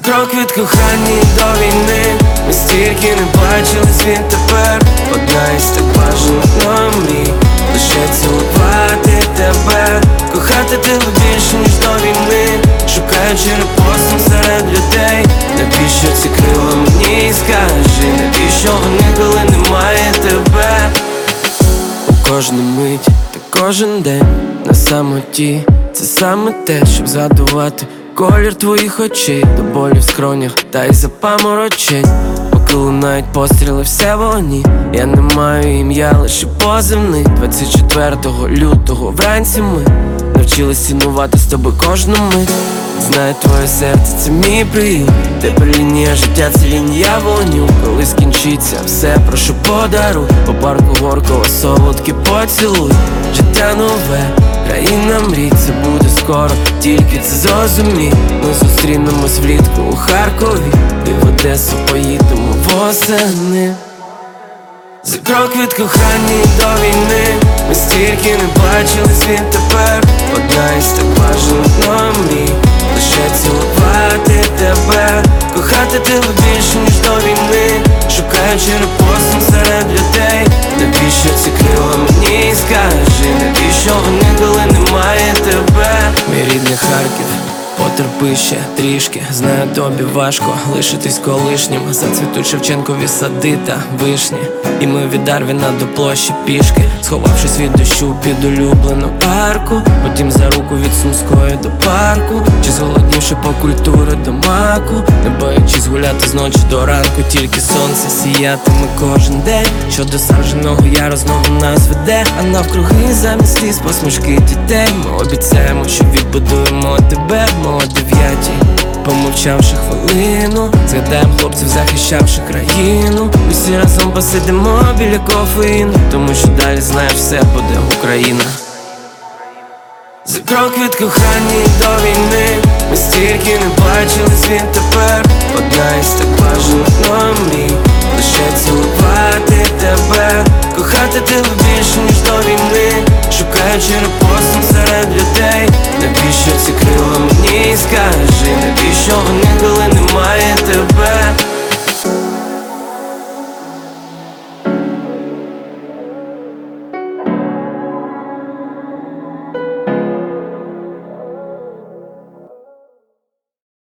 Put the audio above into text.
крок від кохання до війни. Ми стільки не бачились, він тепер одна із так бажаних мрій. Лише цілувати тебе, кохати тебе більше, ніж до війни. Шукаючи репостом серед людей. Навіщо ці крила мені, скажи, навіщо вони, коли немає тебе? У кожну мить та кожен день на самоті. Це саме те, щоб згадувати колір твоїх очей, до болі в скронях та й запаморочень. Поки лунають постріли, все вогні. Я не маю ім'я, лише позивний. 24 лютого вранці ми навчились цінувати з тобою кожну мить. Знаю, твоє серце — це мій приют. Тепер лінія життя — це лінія вогню. Коли скінчиться все, прошу подаруй. По парку горького солодкий поцілуй. Життя нове, країна мрій, це буде скоро, тільки це зрозумій. Ми зустрінемось влітку у Харкові і в Одесу поїдемо восени. За крок від кохання до війни. Ми стільки не бачились, він тепер одна із так бажаних мрій. Лише цілувати тебе, кохати тебе більше, ніж до війни. Шукаючи репостом серед людей. Навіщо ці крила мені, скажи, навіщо вони, коли немає тебе? Мій рідний Харків, потерпи ще трішки. Знаю, тобі важко лишитись колишнім. Зацвітуть Шевченкові сади та вишні. І ми від Дарвіна до площі пішки, сховавшись від дощу під улюблену арку. Потім за руку від Сумської до парку. Чи зголоднівши по культури до маку. Не боячись гуляти з ночі до ранку. Тільки сонце сіятиме кожен день. Що до Сарженого яру знову нас веде. А навкруги замість сліз посмішки дітей. Ми обіцяємо, що відбудуємо тебе. Ми о 9-й, помовчавши хвилину, згадаємо хлопців, захищавши країну. Усі разом посидимо біля кофеїну, тому що далі, знаєш, все буде Україна. За крок від кохання до війни. Ми стільки не бачились, він тепер одна із так бажаних мрій. Лише цілувати тебе, кохати тебе більше, ніж до війни. Шукаючи репостом серед людей. Навіщо ці крила мені, скажи, навіщо вони, коли немає тебе?